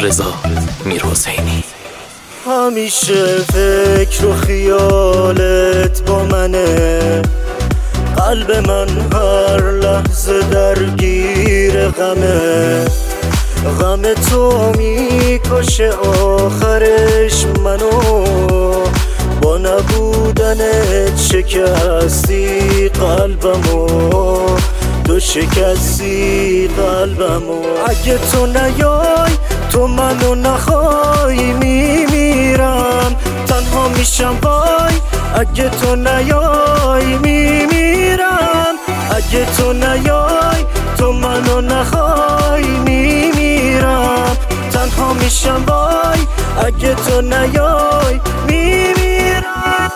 رضا میرحسینی. همیشه فکر و خیالت با منه، قلب من هر لحظه درگیر غمه. غم تو میکشه آخرش منو، با نبودنت شکستی قلبمو، تو شکستی قلبمو. اگه تو نیای، تو منو نخوای، میمیرم تنها میشم وای. اگه تو نیای میمیرم، اگه تو نیای، تو منو نخوای، میمیرم تنها میشم وای. اگه تو نیای میمیرم.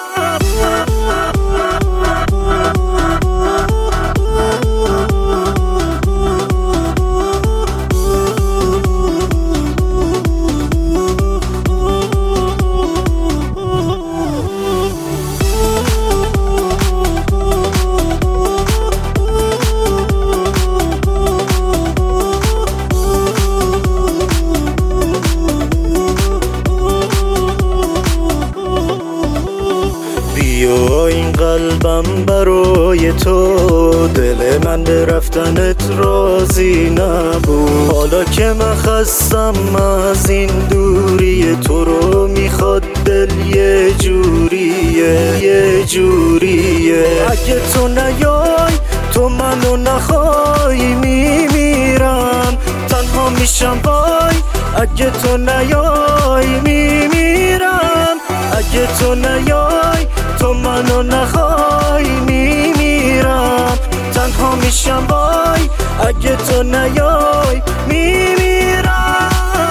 بیا این قلبم برای تو، دل من به رفتنت راضی نبود. حالا که من خستم از این دوری، تو رو میخواد دل یه جوریه، یه جوریه. اگه تو نیای، تو منو نخوای، میمیرم تنها میشم وای. اگه تو نیای میمیرم، اگه تو نیای، تو منو نخوای، میمیرم تنها میشم وای. اگه تو نیای میمیرم.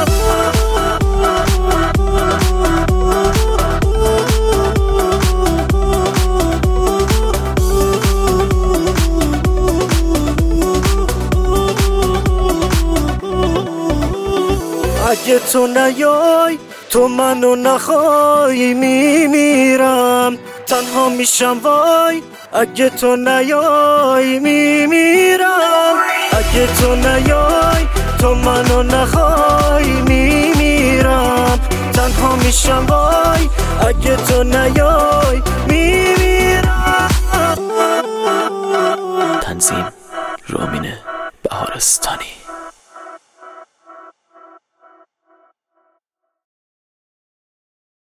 اگه تو نیای، تو منو نخوای، میمیرم تنها میشم وای. اگه تو نیای میمیرم، اگه تو نیای، تو منو نخوای، میمیرم تنها میشم وای. اگه تو نیای